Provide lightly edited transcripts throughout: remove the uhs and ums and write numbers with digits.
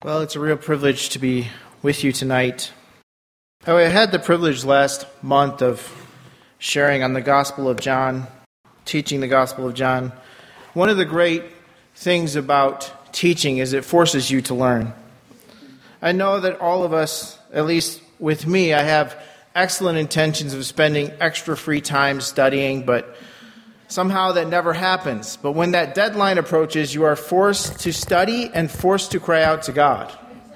Well, it's a real privilege to be with you tonight. I had the privilege last month of sharing on the Gospel of John, teaching the Gospel of John. One of the great things about teaching is it forces you to learn. I know that all of us, at least with me, I have excellent intentions of spending extra free time studying, but somehow that never happens. But when that deadline approaches, you are forced to study and forced to cry out to God.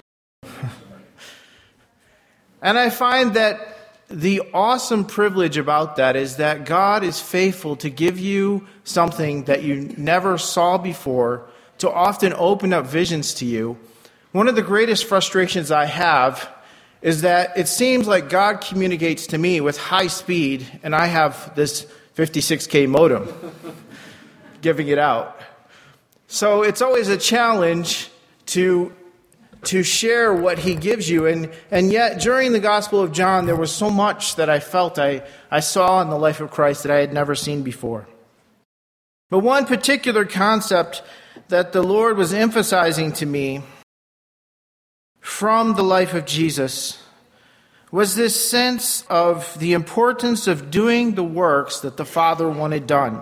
And I find that the awesome privilege about that is that God is faithful to give you something that you never saw before, to often open up visions to you. One of the greatest frustrations I have is that it seems like God communicates to me with high speed, and I have this 56K modem giving it out. So it's always a challenge to share what he gives you. And yet, during the Gospel of John, there was so much that I felt I saw in the life of Christ that I had never seen before. But one particular concept that the Lord was emphasizing to me from the life of Jesus was this sense of the importance of doing the works that the Father wanted done.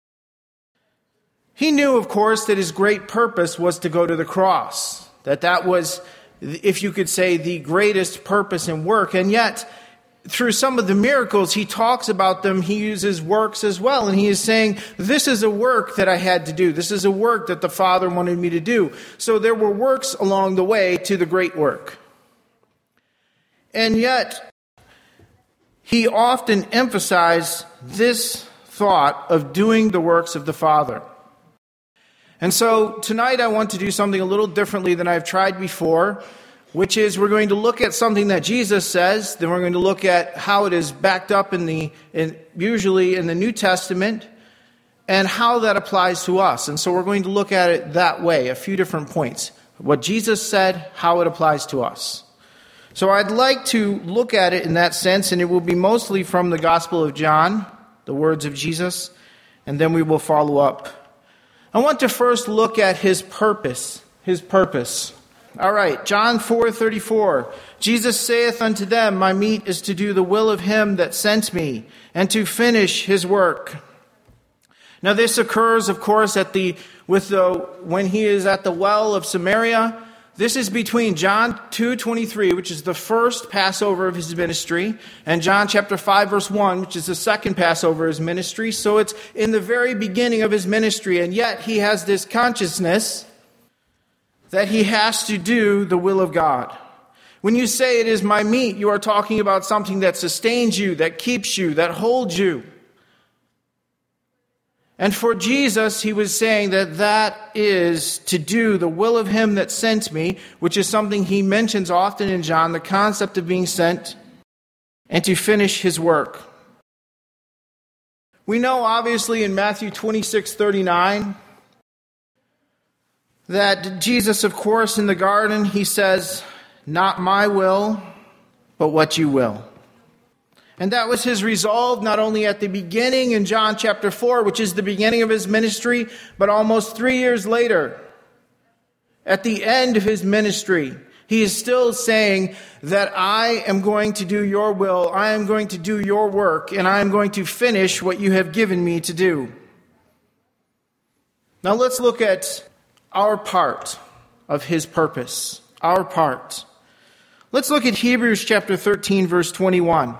He knew, of course, that his great purpose was to go to the cross, that was, if you could say, the greatest purpose and work. And yet, through some of the miracles, he talks about them, he uses works as well. And he is saying, this is a work that I had to do. This is a work that the Father wanted me to do. So there were works along the way to the great work. And yet, he often emphasized this thought of doing the works of the Father. And so tonight I want to do something a little differently than I've tried before, which is we're going to look at something that Jesus says, then we're going to look at how it is backed up usually in the New Testament, and how that applies to us. And so we're going to look at it that way, a few different points. What Jesus said, how it applies to us. So I'd like to look at it in that sense, and it will be mostly from the Gospel of John, the words of Jesus, and then we will follow up. I want to first look at his purpose. All right, John 4:34. Jesus saith unto them, my meat is to do the will of him that sent me, and to finish his work. Now this occurs, of course, when he is at the well of Samaria. This is between John 2:23, which is the first Passover of his ministry, and John chapter 5, verse 1, which is the second Passover of his ministry. So it's in the very beginning of his ministry, and yet he has this consciousness that he has to do the will of God. When you say it is my meat, you are talking about something that sustains you, that keeps you, that holds you. And for Jesus, he was saying that is to do the will of him that sent me, which is something he mentions often in John, the concept of being sent, and to finish his work. We know, obviously, in Matthew 26:39, that Jesus, of course, in the garden, he says, not my will, but what you will. And that was his resolve, not only at the beginning in John chapter 4, which is the beginning of his ministry, but almost 3 years later, at the end of his ministry, he is still saying that I am going to do your will, I am going to do your work, and I am going to finish what you have given me to do. Now let's look at our part of his purpose, our part. Let's look at Hebrews chapter 13, verse 21.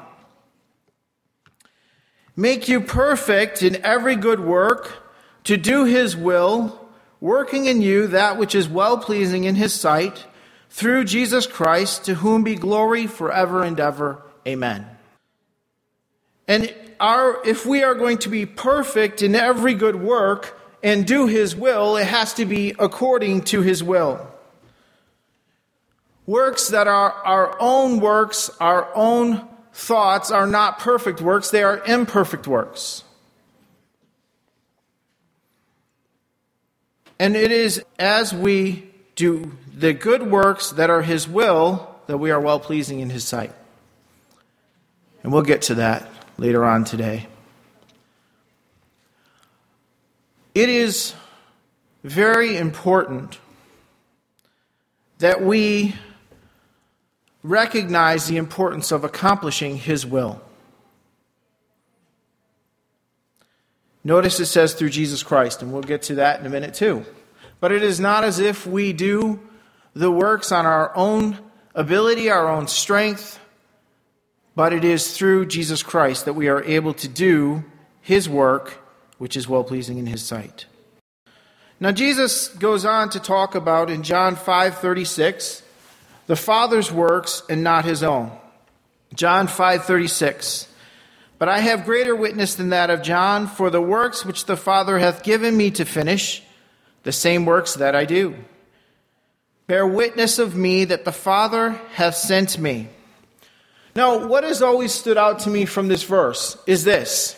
Make you perfect in every good work, to do his will, working in you that which is well-pleasing in his sight, through Jesus Christ, to whom be glory forever and ever. Amen. And if we are going to be perfect in every good work and do his will, it has to be according to his will. Works that are our own works, our own thoughts, are not perfect works, they are imperfect works. And it is as we do the good works that are his will that we are well-pleasing in his sight. And we'll get to that later on today. It is very important that we recognize the importance of accomplishing His will. Notice it says through Jesus Christ, and we'll get to that in a minute too. But it is not as if we do the works on our own ability, our own strength, but it is through Jesus Christ that we are able to do His work, which is well-pleasing in His sight. Now Jesus goes on to talk about in John 5:36, the Father's works and not His own. John 5:36. But I have greater witness than that of John, for the works which the Father hath given me to finish, the same works that I do, bear witness of me that the Father hath sent me. Now, what has always stood out to me from this verse is this.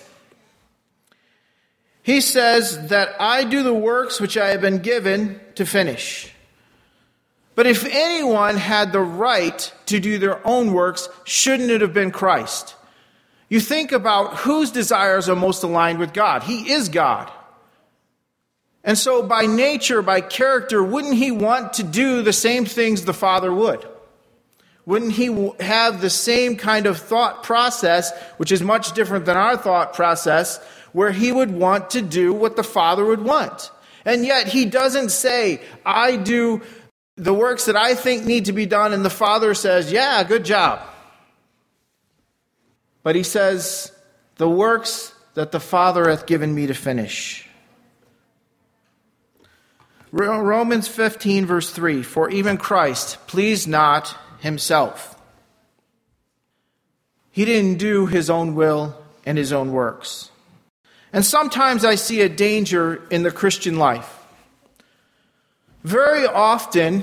He says that I do the works which I have been given to finish. But if anyone had the right to do their own works, shouldn't it have been Christ? You think about whose desires are most aligned with God. He is God. And so by nature, by character, wouldn't He want to do the same things the Father would? Wouldn't He have the same kind of thought process, which is much different than our thought process, where He would want to do what the Father would want? And yet He doesn't say, I do the works that I think need to be done, and the Father says, yeah, good job. But He says, the works that the Father hath given me to finish. Romans 15, verse 3, for even Christ pleased not Himself. He didn't do His own will and His own works. And sometimes I see a danger in the Christian life. Very often,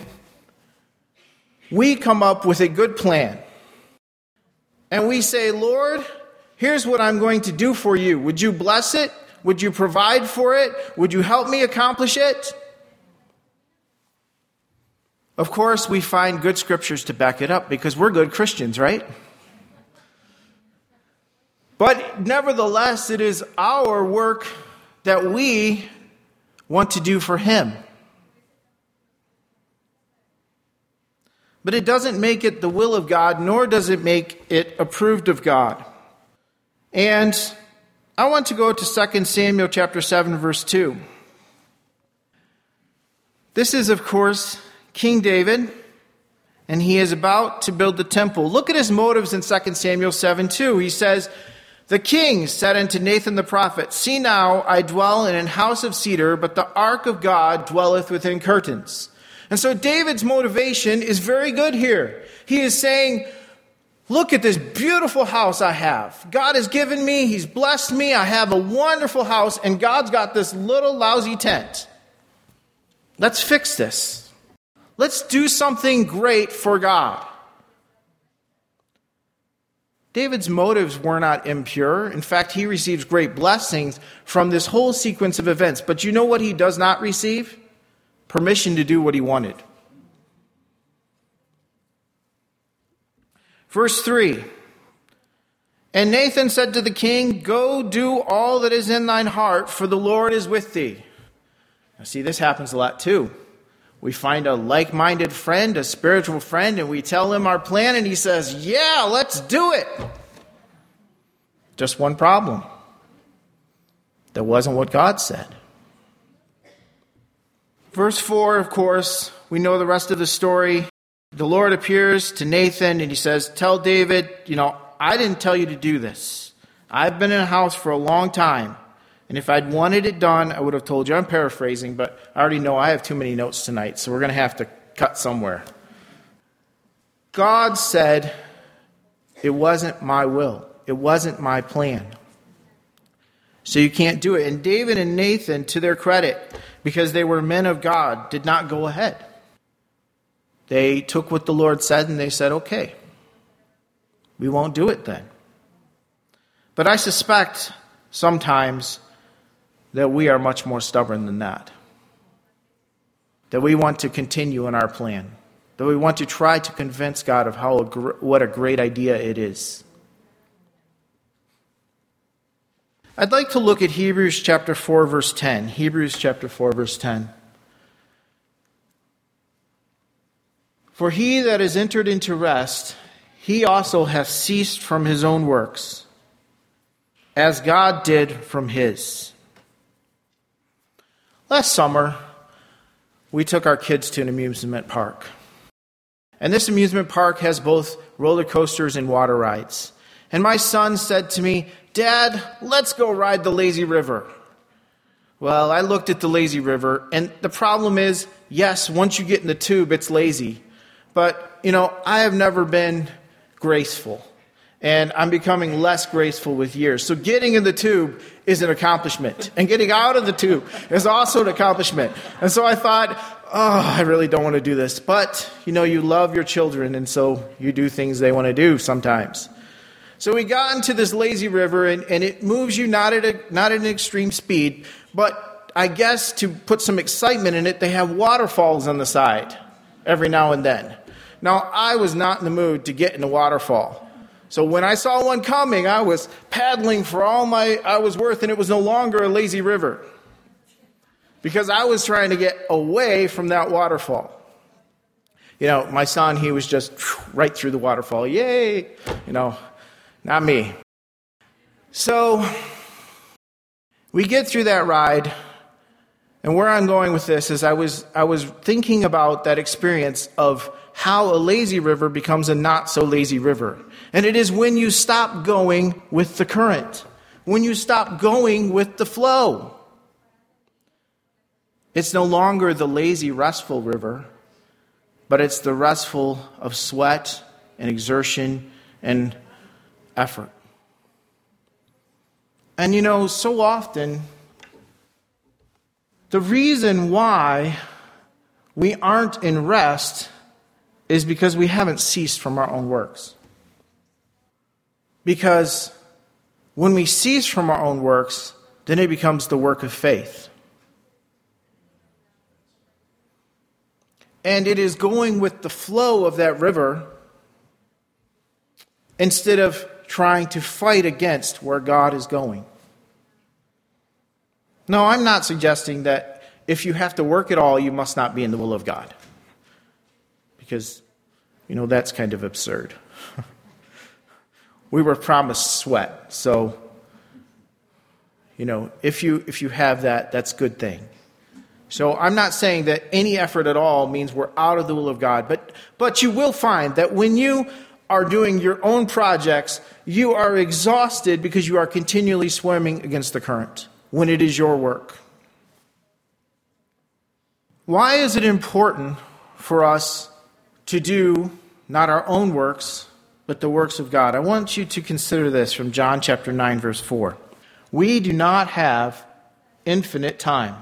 we come up with a good plan. And we say, Lord, here's what I'm going to do for you. Would you bless it? Would you provide for it? Would you help me accomplish it? Of course, we find good scriptures to back it up because we're good Christians, right? But nevertheless, it is our work that we want to do for Him. But it doesn't make it the will of God, nor does it make it approved of God. And I want to go to 2 Samuel chapter 7, verse 2. This is, of course, King David, and he is about to build the temple. Look at his motives in 2 Samuel 7, 2. He says, the king said unto Nathan the prophet, see now, I dwell in an house of cedar, but the ark of God dwelleth within curtains. And so David's motivation is very good here. He is saying, look at this beautiful house I have. God has given me, He's blessed me, I have a wonderful house, and God's got this little lousy tent. Let's fix this. Let's do something great for God. David's motives were not impure. In fact, he receives great blessings from this whole sequence of events. But you know what he does not receive? Permission to do what he wanted. Verse 3. And Nathan said to the king, go do all that is in thine heart, for the Lord is with thee. Now see, this happens a lot too. We find a like-minded friend, a spiritual friend, and we tell him our plan, and he says, yeah, let's do it. Just one problem. That wasn't what God said. Verse 4, of course, we know the rest of the story. The Lord appears to Nathan and He says, tell David, I didn't tell you to do this. I've been in a house for a long time. And if I'd wanted it done, I would have told you. I'm paraphrasing, but I already know I have too many notes tonight, so we're going to have to cut somewhere. God said, it wasn't my will. It wasn't my plan. So you can't do it. And David and Nathan, to their credit, because they were men of God, did not go ahead. They took what the Lord said and they said, okay, we won't do it then. But I suspect sometimes that we are much more stubborn than that. That we want to continue in our plan. That we want to try to convince God of what a great idea it is. I'd like to look at Hebrews chapter 4, verse 10. Hebrews chapter 4, verse 10. For he that is entered into rest, he also hath ceased from his own works, as God did from his. Last summer, we took our kids to an amusement park. And this amusement park has both roller coasters and water rides. And my son said to me, "Dad, let's go ride the lazy river." Well, I looked at the lazy river, and the problem is, yes, once you get in the tube, it's lazy. But, I have never been graceful. And I'm becoming less graceful with years. So getting in the tube is an accomplishment. And getting out of the tube is also an accomplishment. And so I thought, I really don't want to do this. But, you love your children, and so you do things they want to do sometimes. So we got into this lazy river, and it moves you not at an extreme speed, but I guess to put some excitement in it, they have waterfalls on the side every now and then. Now, I was not in the mood to get in a waterfall. So when I saw one coming, I was paddling for all I was worth, and it was no longer a lazy river, because I was trying to get away from that waterfall. My son, he was just right through the waterfall. Yay! Not me. So we get through that ride, and where I'm going with this is I was thinking about that experience of how a lazy river becomes a not so lazy river. And it is when you stop going with the current, when you stop going with the flow. It's no longer the lazy, restful river, but it's the restful of sweat and exertion and effort. And so often, the reason why we aren't in rest is because we haven't ceased from our own works. Because when we cease from our own works, then it becomes the work of faith. And it is going with the flow of that river instead of trying to fight against where God is going. No, I'm not suggesting that if you have to work at all, you must not be in the will of God. Because, that's kind of absurd. We were promised sweat. So, if you have that, that's a good thing. So I'm not saying that any effort at all means we're out of the will of God. But you will find that when you are doing your own projects, you are exhausted because you are continually swimming against the current when it is your work. Why is it important for us to do not our own works, but the works of God? I want you to consider this from John chapter 9, verse 4. We do not have infinite time.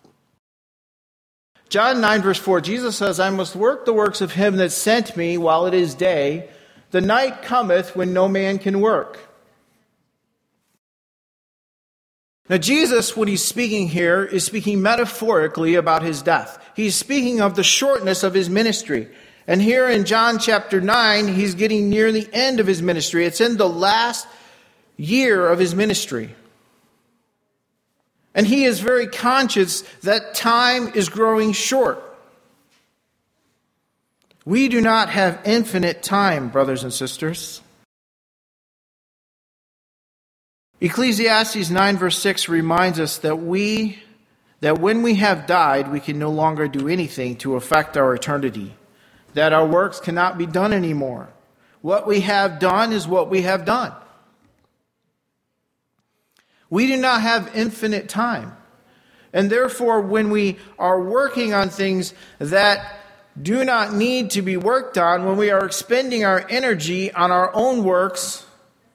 John 9, verse 4, Jesus says, "I must work the works of him that sent me while it is day. The night cometh when no man can work." Now, Jesus, when he's speaking here, is speaking metaphorically about his death. He's speaking of the shortness of his ministry. And here in John chapter 9, he's getting near the end of his ministry. It's in the last year of his ministry. And he is very conscious that time is growing short. We do not have infinite time, brothers and sisters. Ecclesiastes 9 verse 6 reminds us that when we have died, we can no longer do anything to affect our eternity, that our works cannot be done anymore. What we have done is what we have done. We do not have infinite time. And therefore, when we are working on things that do not need to be worked on, when we are expending our energy on our own works,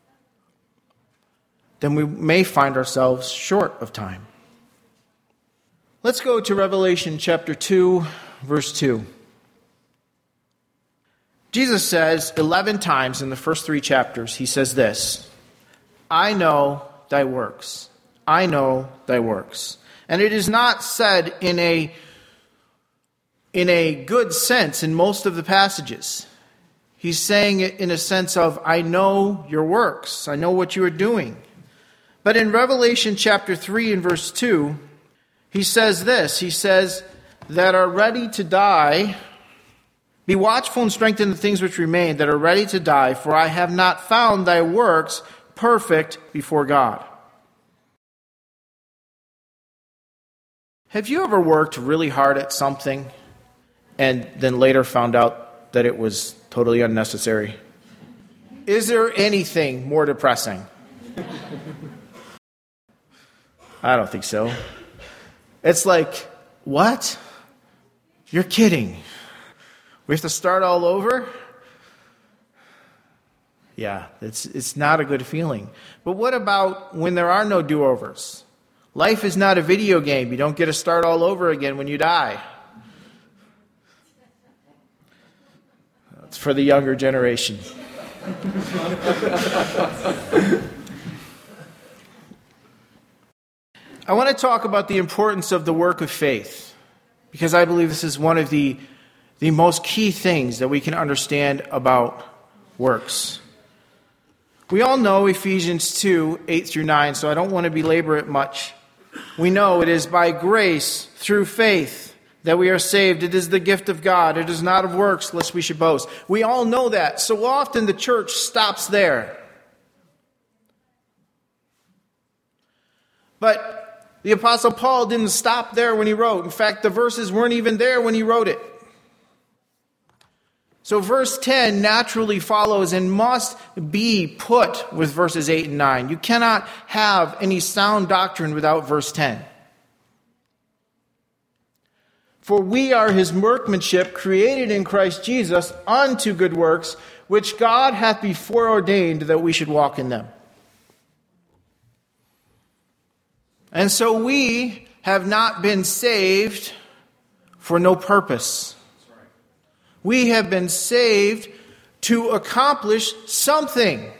then we may find ourselves short of time. Let's go to Revelation chapter 2, verse 2. Jesus says 11 times in the first 3 chapters, he says this, "I know thy works. I know thy works." And it is not said in a good sense in most of the passages. He's saying it in a sense of, I know your works. I know what you are doing. But in Revelation chapter 3 and verse 2, he says this. He says, "that are ready to die Be watchful and strengthen the things which remain that are ready to die, for I have not found thy works perfect before God. Have you ever worked really hard at something and then later found out that it was totally unnecessary? Is there anything more depressing? I don't think so. It's like, what? You're kidding. We have to start all over? Yeah, it's not a good feeling. But what about when there are no do-overs? Life is not a video game. You don't get to start all over again when you die. It's for the younger generation. I want to talk about the importance of the work of faith, because I believe this is one of the most key things that we can understand about works. We all know Ephesians 2, 8 through 9, so I don't want to belabor it much. We know it is by grace, through faith, that we are saved. It is the gift of God. It is not of works, lest we should boast. We all know that. So often the church stops there. But the Apostle Paul didn't stop there when he wrote. In fact, the verses weren't even there when he wrote it. So verse 10 naturally follows and must be put with verses 8 and 9. You cannot have any sound doctrine without verse 10. For we are his workmanship, created in Christ Jesus unto good works, which God hath before ordained that we should walk in them. And so we have not been saved for no purpose. We have been saved to accomplish something.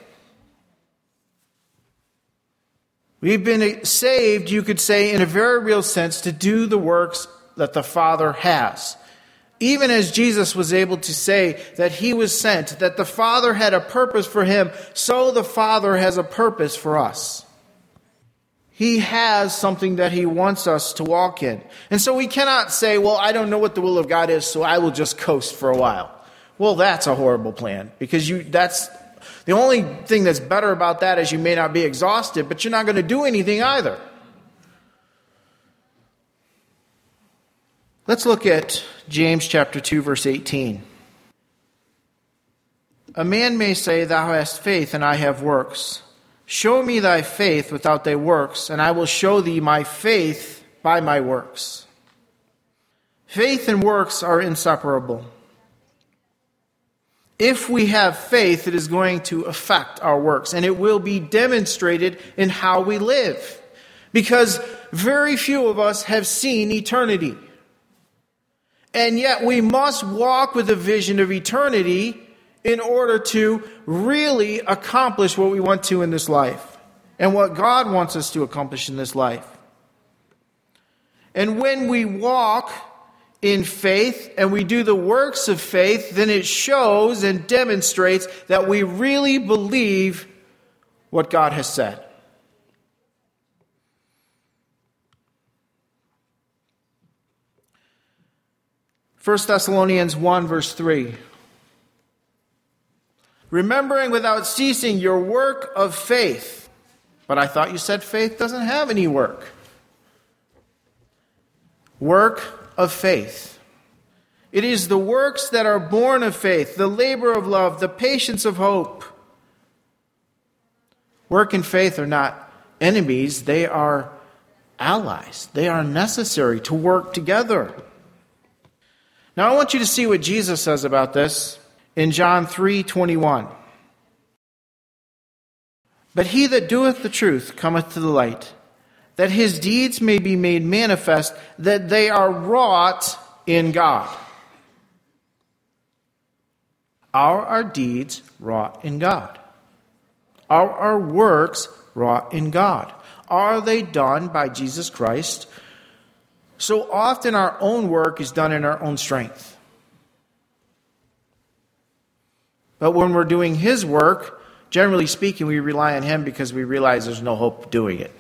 We've been saved, you could say, in a very real sense, to do the works that the Father has. Even as Jesus was able to say that he was sent, that the Father had a purpose for him, so the Father has a purpose for us. He has something that he wants us to walk in. And so we cannot say, well, I don't know what the will of God is, so I will just coast for a while. Well, that's a horrible plan, because that's the only thing that's better about that is you may not be exhausted, but you're not going to do anything either. Let's look at James chapter 2, verse 18. A man may say, thou hast faith, and I have works. Show me thy faith without thy works, and I will show thee my faith by my works. Faith and works are inseparable. If we have faith, it is going to affect our works, and it will be demonstrated in how we live. Because very few of us have seen eternity. And yet we must walk with a vision of eternity in order to really accomplish what we want to in this life and what God wants us to accomplish in this life. And when we walk in faith and we do the works of faith, then it shows and demonstrates that we really believe what God has said. First Thessalonians 1, verse 3. Remembering without ceasing your work of faith. But I thought you said faith doesn't have any work. Work of faith. It is the works that are born of faith, the labor of love, the patience of hope. Work and faith are not enemies, they are allies. They are necessary to work together. Now I want you to see what Jesus says about this in John 3:21. But he that doeth the truth cometh to the light, that his deeds may be made manifest, that they are wrought in God. Are our deeds wrought in God? Are our works wrought in God? Are they done by Jesus Christ? So often our own work is done in our own strength. But when we're doing his work, generally speaking, we rely on him because we realize there's no hope doing it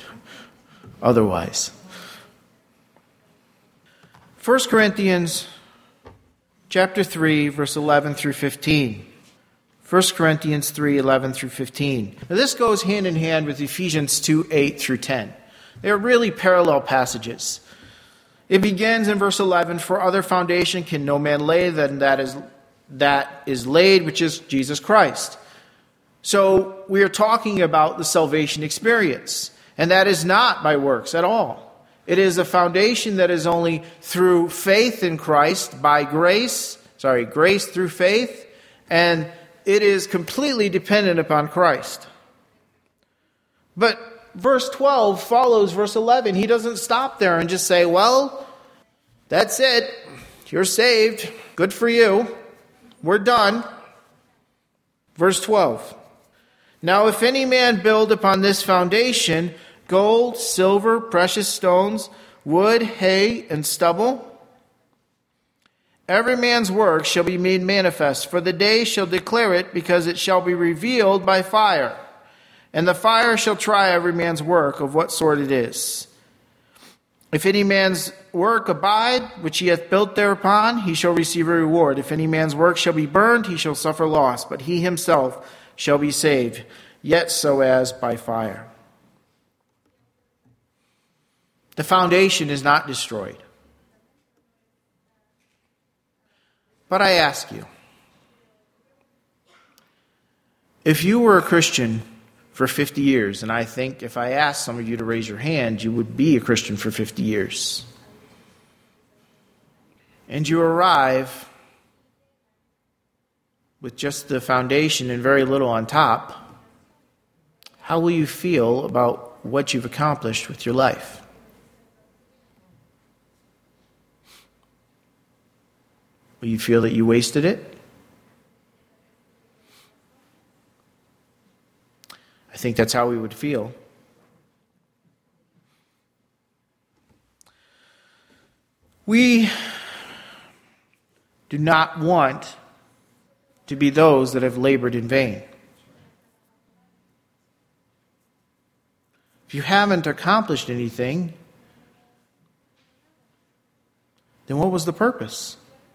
otherwise. 1 Corinthians chapter 3, verse 11 through 15. 1 Corinthians 3, 11 through 15. Now this goes hand in hand with Ephesians 2, 8 through 10. They are really parallel passages. It begins in verse 11, "For other foundation can no man lay than that is laid, which is Jesus Christ." So we are talking about the salvation experience. And that is not by works at all. It is a foundation that is only through faith in Christ, by grace through faith, and it is completely dependent upon Christ. But verse 12 follows verse 11. He doesn't stop there and just say, well, that's it. You're saved. Good for you. We're done. Verse 12. "Now if any man build upon this foundation gold, silver, precious stones, wood, hay, and stubble, every man's work shall be made manifest, for the day shall declare it, because it shall be revealed by fire. And the fire shall try every man's work of what sort it is. If any man's work abide, which he hath built thereupon, he shall receive a reward. If any man's work shall be burned, he shall suffer loss, but he himself shall be saved, yet so as by fire." The foundation is not destroyed. But I ask you, if you were a Christian for 50 years, and I think if I asked some of you to raise your hand, you would be a Christian for 50 years, and you arrive with just the foundation and very little on top, how will you feel about what you've accomplished with your life? Will you feel that you wasted it? I think that's how we would feel. We do not want to be those that have labored in vain. If you haven't accomplished anything, then what was the purpose?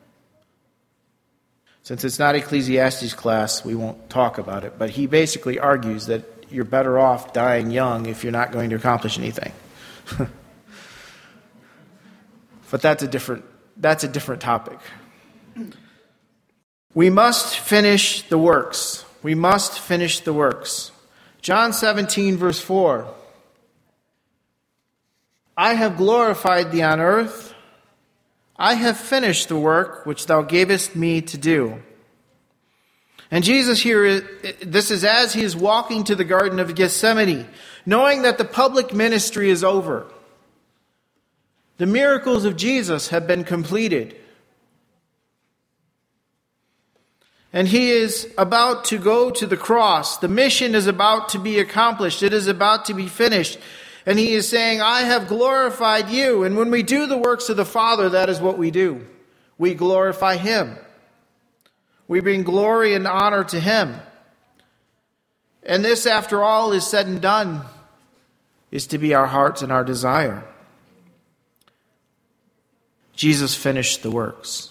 Since it's not Ecclesiastes class, we won't talk about it, but he basically argues that you're better off dying young if you're not going to accomplish anything. But that's a different topic. We must finish the works. We must finish the works. John 17, verse 4. "I have glorified thee on earth. I have finished the work which thou gavest me to do." And Jesus here, this is as he is walking to the Garden of Gethsemane, knowing that the public ministry is over. The miracles of Jesus have been completed. And he is about to go to the cross. The mission is about to be accomplished. It is about to be finished. And he is saying, "I have glorified you." And when we do the works of the Father, that is what we do. We glorify him. We bring glory and honor to him. And this, after all is said and done, is to be our hearts and our desire. Jesus finished the works.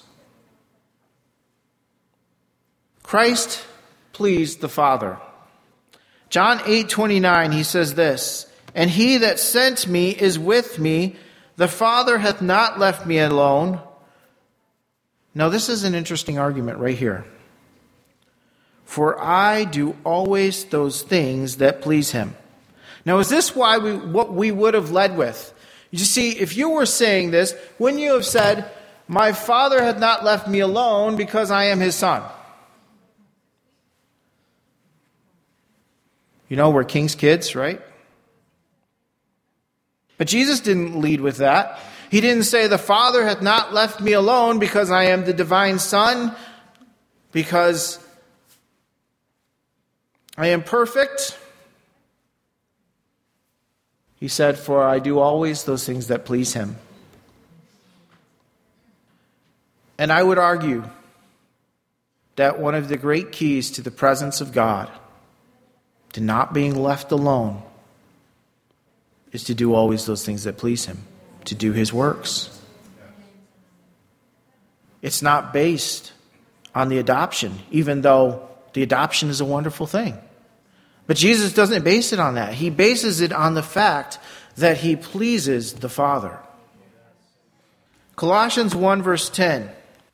Christ pleased the Father. John 8:29, he says this, "And he that sent me is with me. The Father hath not left me alone." Now this is an interesting argument right here. "For I do always those things that please him." Now is this what we would have led with? You see, if you were saying this, wouldn't you have said, "My Father hath not left me alone because I am his son"? You know, we're king's kids, right? But Jesus didn't lead with that. He didn't say, "The Father hath not left me alone because I am the divine Son, because I am perfect." He said, "For I do always those things that please him." And I would argue that one of the great keys to the presence of God, to not being left alone, is to do always those things that please him, to do his works. It's not based on the adoption, even though the adoption is a wonderful thing. But Jesus doesn't base it on that. He bases it on the fact that he pleases the Father. Colossians 1 verse 10.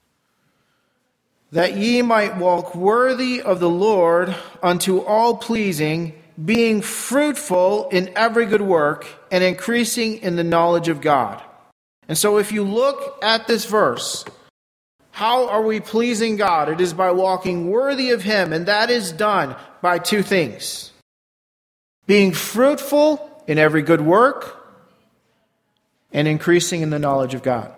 That ye might walk worthy of the Lord unto all pleasing, being fruitful in every good work, and increasing in the knowledge of God. And so if you look at this verse, how are we pleasing God? It is by walking worthy of him, and that is done by two things. Being fruitful in every good work, and increasing in the knowledge of God.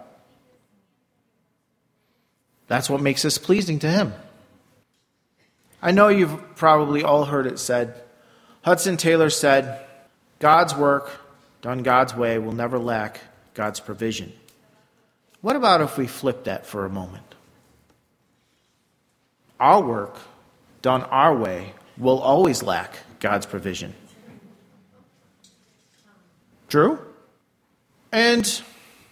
That's what makes us pleasing to him. I know you've probably all heard it said. Hudson Taylor said, God's work, done God's way, will never lack God's provision. What about if we flip that for a moment? Our work, done our way, will always lack God's provision. True? And,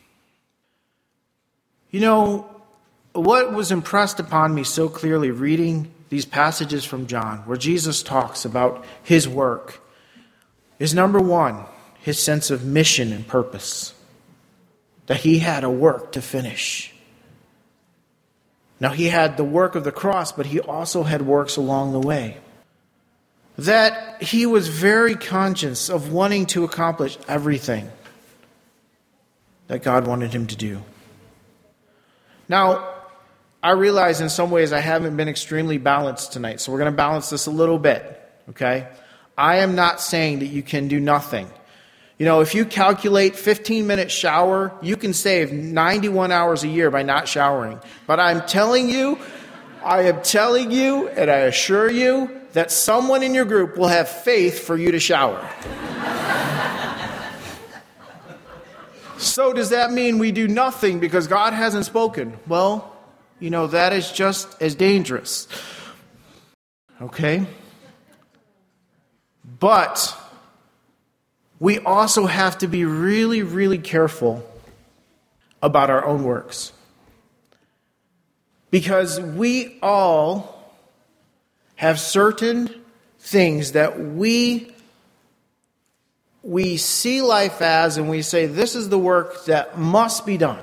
what was impressed upon me so clearly reading these passages from John, where Jesus talks about his work, is number one, his sense of mission and purpose. That he had a work to finish. Now, he had the work of the cross, but he also had works along the way. That he was very conscious of wanting to accomplish everything that God wanted him to do. Now, I realize in some ways I haven't been extremely balanced tonight, so we're going to balance this a little bit, okay? I am not saying that you can do nothing. If you calculate 15-minute shower, you can save 91 hours a year by not showering. But I am telling you, and I assure you, that someone in your group will have faith for you to shower. So does that mean we do nothing because God hasn't spoken? Well, that is just as dangerous. Okay? But we also have to be really, really careful about our own works. Because we all have certain things that we see life as, and we say, this is the work that must be done.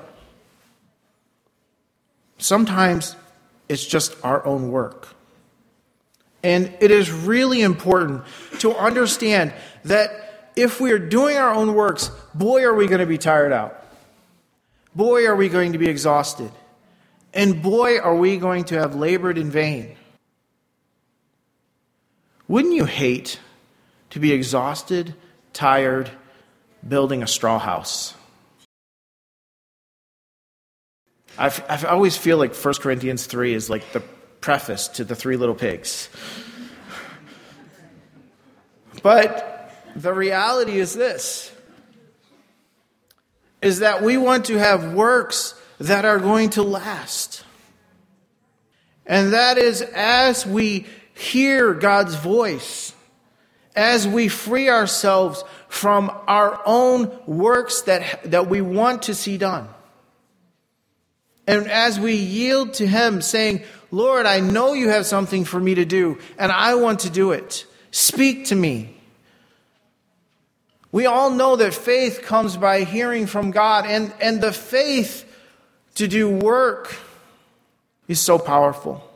Sometimes it's just our own work. And it is really important to understand that if we are doing our own works, boy, are we going to be tired out. Boy, are we going to be exhausted. And boy, are we going to have labored in vain. Wouldn't you hate to be exhausted, tired, building a straw house? I always feel like 1 Corinthians 3 is like the preface to the Three Little Pigs. But the reality is this, is that we want to have works that are going to last. And that is as we hear God's voice, as we free ourselves from our own works that we want to see done. And as we yield to him, saying, Lord, I know you have something for me to do, and I want to do it. Speak to me. We all know that faith comes by hearing from God, and the faith to do work is so powerful.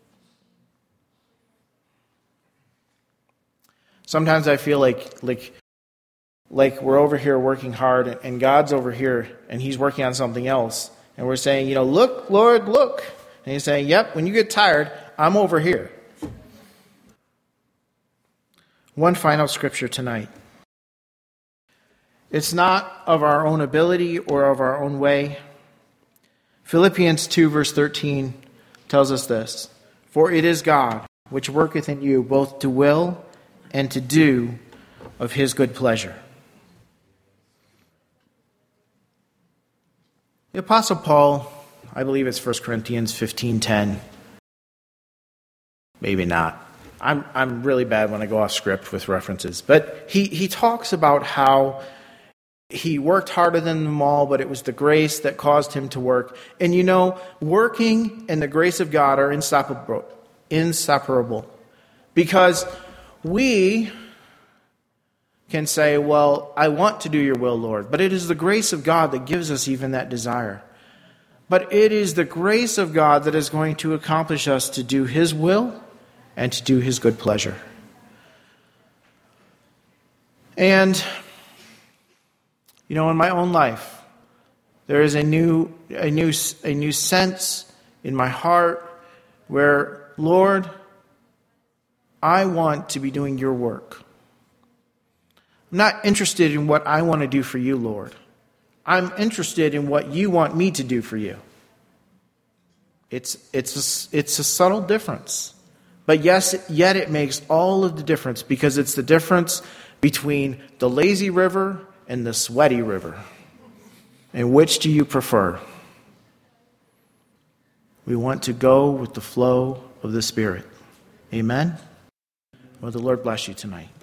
Sometimes I feel like we're over here working hard, and God's over here, and he's working on something else. And we're saying, look, Lord, look. And he's saying, yep, when you get tired, I'm over here. One final scripture tonight. It's not of our own ability or of our own way. Philippians 2 verse 13 tells us this. For it is God which worketh in you both to will and to do of his good pleasure. The Apostle Paul, I believe it's 1 Corinthians 15:10. Maybe not. I'm really bad when I go off script with references. But he talks about how he worked harder than them all, but it was the grace that caused him to work. And working and the grace of God are inseparable. Because we can say, well, I want to do your will, Lord. But it is the grace of God that gives us even that desire. But it is the grace of God that is going to accomplish us to do his will and to do his good pleasure. And in my own life, there is a new sense in my heart where, Lord, I want to be doing your work. I'm not interested in what I want to do for you, Lord. I'm interested in what you want me to do for you. It's a subtle difference. But yet it makes all of the difference, because it's the difference between the lazy river and the sweaty river. And which do you prefer? We want to go with the flow of the Spirit. Amen? Well, the Lord bless you tonight.